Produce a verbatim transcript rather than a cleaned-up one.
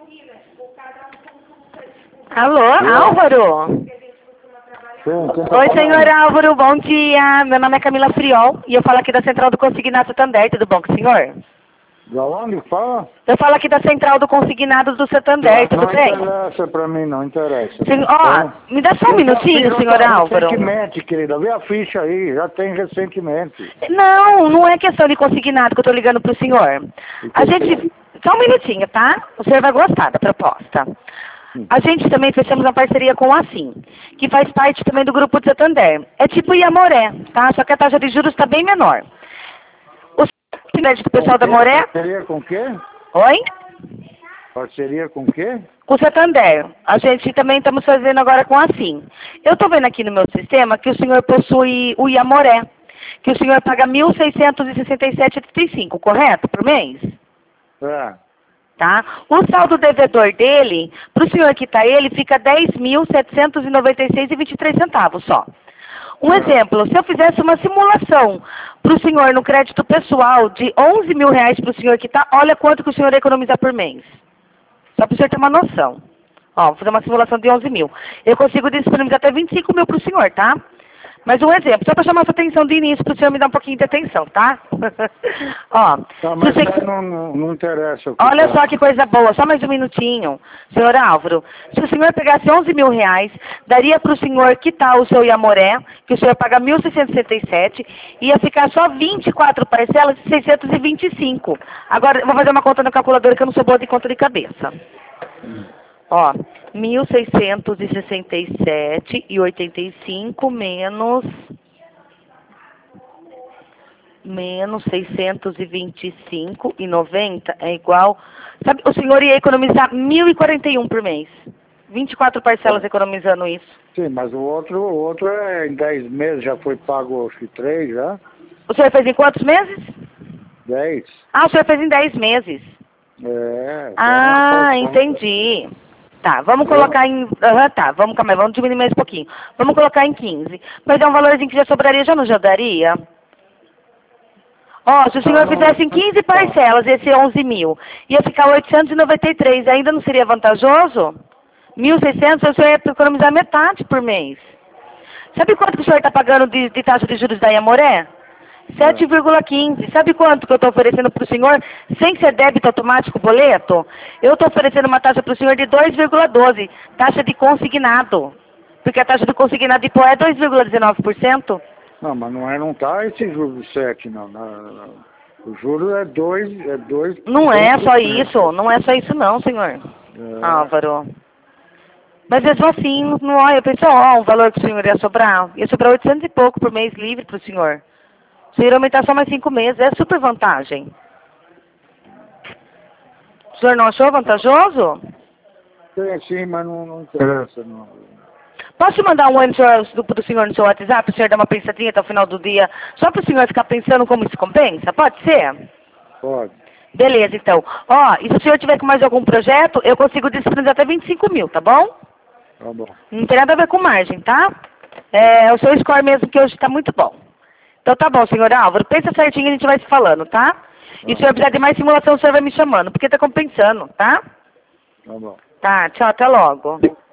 Alô, Álvaro? Sim, quem tá Oi, falando? senhor Álvaro, bom dia. Meu nome é Camila Friol e eu falo aqui da Central do Consignado Santander, tudo bom com o senhor? Da onde fala? Eu falo aqui da Central do Consignado do Santander, tudo Não bem? interessa pra mim, não interessa. Sen- Tá Ó, bom? me dá só um Eu já fiz minutinho, senhor outra Álvaro. recentemente, querida. Vê a ficha aí, já tem recentemente. Não, não é questão de consignado que eu tô ligando pro senhor. O A que que gente... Só um minutinho, tá? O senhor vai gostar da proposta. Hum. A gente também fechamos uma parceria com a Assim, que faz parte também do Grupo de Santander. É tipo Iamoré, tá? Só que a taxa de juros está bem menor. O crédito Com pessoal da quê? Moré... Parceria com quê? Oi? Parceria com quê? Com o Santander. A gente também estamos fazendo agora com a Assim. Eu estou vendo aqui no meu sistema que o senhor possui o Iamoré, que o senhor paga mil seiscentos e sessenta e sete reais e trinta e cinco, correto? Por mês? É. Tá? O saldo devedor dele, para o senhor quitar ele, fica dez mil setecentos e noventa e seis reais e vinte e três centavos só. Um Ah. exemplo, se eu fizesse uma simulação para o senhor no crédito pessoal de onze mil reais para o senhor quitar, olha quanto que o senhor ia economizar por mês. Só para o senhor ter uma noção. Ó, vou fazer uma simulação de onze mil. Eu consigo disponibilizar até vinte e cinco mil para o senhor, tá? Mas um exemplo, só para chamar sua atenção de início, para o senhor me dar um pouquinho de atenção, tá? Ó, Tá, se mas você... aí não, não, não interessa. O que Olha tá. só que coisa boa, só mais um minutinho. Senhor Álvaro, se o senhor pegasse onze mil reais, daria para o senhor quitar o seu Iamoré, que o senhor paga mil seiscentos e sessenta e sete, ia ficar só vinte e quatro parcelas de seiscentos e vinte e cinco. Agora, eu vou fazer uma conta na calculadora que eu não sou boa de conta de cabeça. Ó, mil seiscentos e sessenta e sete e oitenta e cinco menos... menos seiscentos e vinte e cinco e noventa é igual... Sabe, o senhor ia economizar mil e quarenta e um por mês. vinte e quatro parcelas economizando isso. Sim, mas o outro, o outro é em dez meses, já foi pago acho que três já. O senhor fez em quantos meses? dez. Ah, o senhor fez em dez meses. É. Ah, tá, entendi. Tá, vamos Viu? colocar em... Aham, tá, vamos, calma aí, vamos diminuir mais um pouquinho. Vamos colocar em quinze. Mas é um valorzinho que já sobraria, já não já daria? Ó, se o senhor não, fizesse em quinze parcelas, esse onze mil, ia ficar oitocentos e noventa e três, ainda não seria vantajoso? mil e seiscentos, o senhor ia economizar metade por mês. Sabe quanto que o senhor está pagando de, de taxa de juros da Iamoré? sete vírgula quinze. Sabe quanto que eu estou oferecendo para o senhor, sem ser débito automático boleto? Eu estou oferecendo uma taxa para o senhor de dois vírgula doze, taxa de consignado. Porque a taxa de consignado de pó é dois vírgula dezenove por cento. Não, mas não é, não tá esse juro sete, não. não, não. O juro é dois, é dois. Não é dois só por cento. isso, não é só isso não, senhor. É. Álvaro. Mas mesmo assim, não olha, pensou, ó, um valor que o senhor ia sobrar. Ia sobrar oitocentos e pouco por mês livre para o senhor. O senhor ia aumentar só mais cinco meses, é super vantagem. O senhor não achou vantajoso? Sim, sim, mas não, não interessa, não. Posso mandar um oi para o senhor no seu WhatsApp, para o senhor dar uma pensadinha até o final do dia, só para o senhor ficar pensando como isso compensa? Pode ser? Pode. Beleza, então. Ó, e se o senhor tiver com mais algum projeto, eu consigo disponibilizar até vinte e cinco mil, tá bom? Tá bom. Não tem nada a ver com margem, tá? É o seu score mesmo, que hoje está muito bom. Então tá bom, senhor Álvaro. Pensa certinho e a gente vai se falando, tá? E se o senhor precisar de mais simulação, o senhor vai me chamando, porque tá compensando, tá? Tá bom. Tá, tchau, até logo.